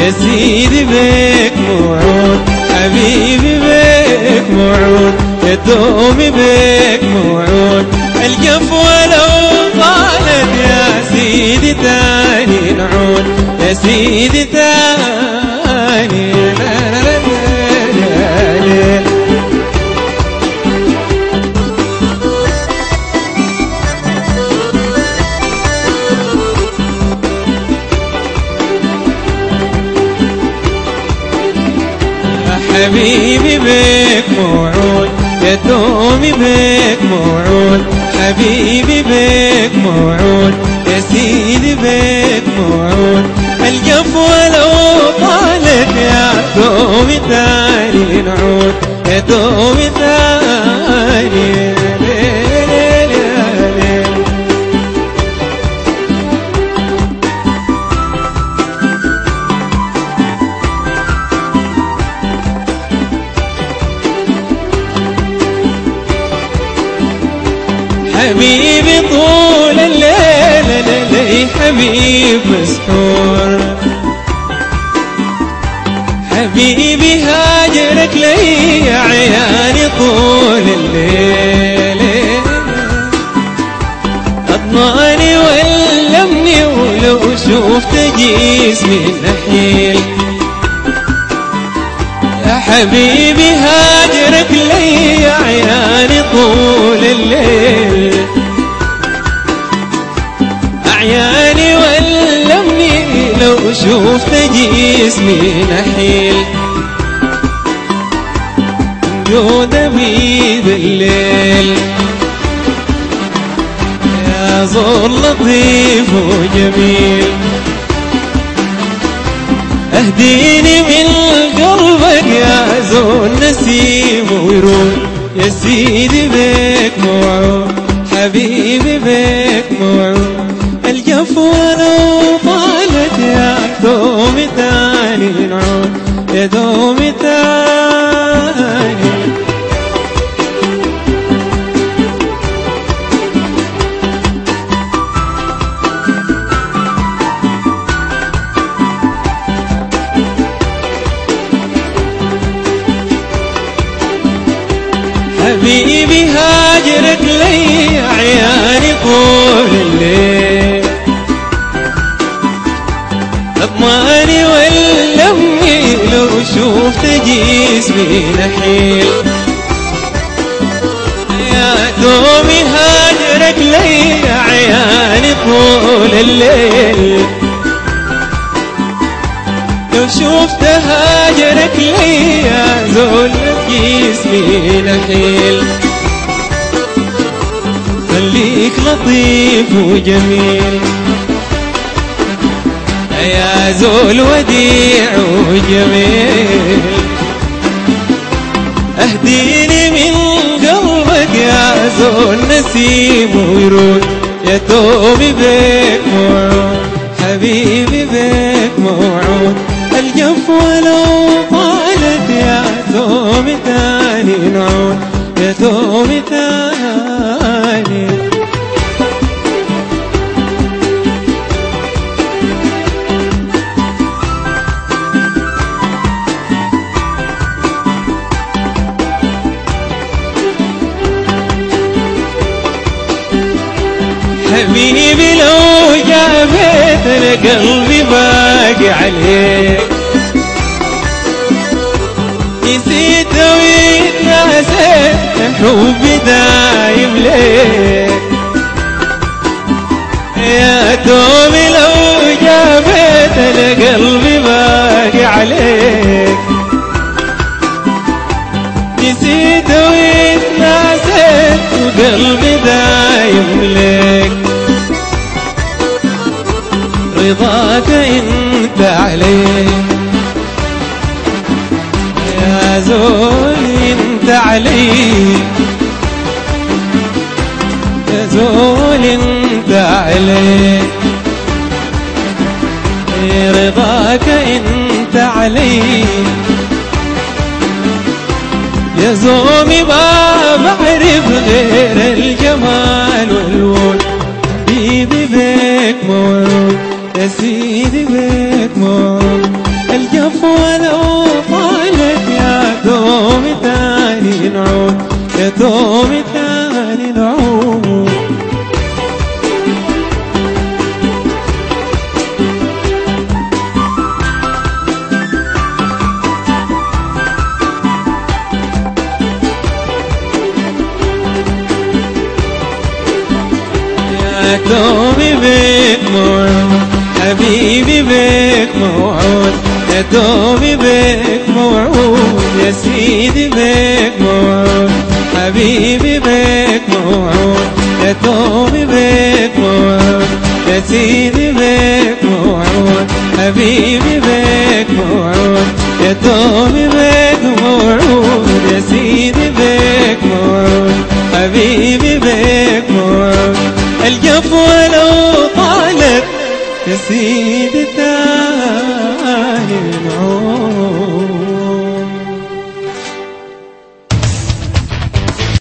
يا سيدي بيك موعود، حبيبي بيك موعود، يا دومي بيك موعود. الجفوة لو طالت يا سيدي تاني نعود، يا سيدي تاني. حبيبي بيك موعود، يا دومي بيك موعود، حبيبي بيك موعود، يا سيدي بيك موعود. الجفوة لو طالت يا دومي تاني نعود، يا دومي تاني. حبيبي طول الليل لي حبيب مسحور، حبيبي هاجرك لي عياني طول الليل. أضناني ولمني ولو شوفت جسمي نحيل. يا حبيبي هاجرك لي عياني طول الليل، أعياني ولمني لو شوفت جسمي نحيل. جود بيد الليل يا زور لطيف وجميل، اهديني من قلبك يا زور نسيم ويرود، يا سيدي بيك موعود، حبيبي بيك موعود. الجفوة لو طالت يا دومي تاني نعود، يا دومي تاني. حبيبي هاجرك لي عياني طول الليل، أضماني ولمني لو شوفت جسمي نحيل. يا دومي هاجرك لي عياني طول الليل، لو شفت هاجرك لي يا زول جسمي نحيل. خليك لطيف وجميل يا زول وديع وجميل، اهديني من قلبك يا زول نسيم ويرود، يا دومي بيك موعود، حبيبي بيك موعود. الجفوة لو طالت يا دومي تاني نعود، يا دومي تاني. حبيبي لو جابت انا قلبي باقي عليك، نسيت ويتناسيت حبي دايم ليك. يا دومي لو جابت انا قلبي باقي عليك، نسيت ويتناسيت وقلبي دايم ليك. رضاك انت عليك يا زول انت عليك، يا زول انت عليك. رضاك انت عليك يا زومي، ما بعرف غير الجمال والود. حبيبي بيك موعود، يا سيدي بيك موعود. الجفوة لو طالت يا دوم تاني نعود، يا دوم تاني نعود. يا دومي بيك موعود، حبيبي بيك موعود، يا دومي بيك موعود، يا سيدي بيك موعود، حبيبي بيك موعود، يا دومي بيك موعود، يا سيدي بيك موعود، حبيبي بيك موعود، يا دومي بيك موعود، يا سيدي بيك موعود، حبيبي بيك موعود. الجفوة لو طالت يا سيدي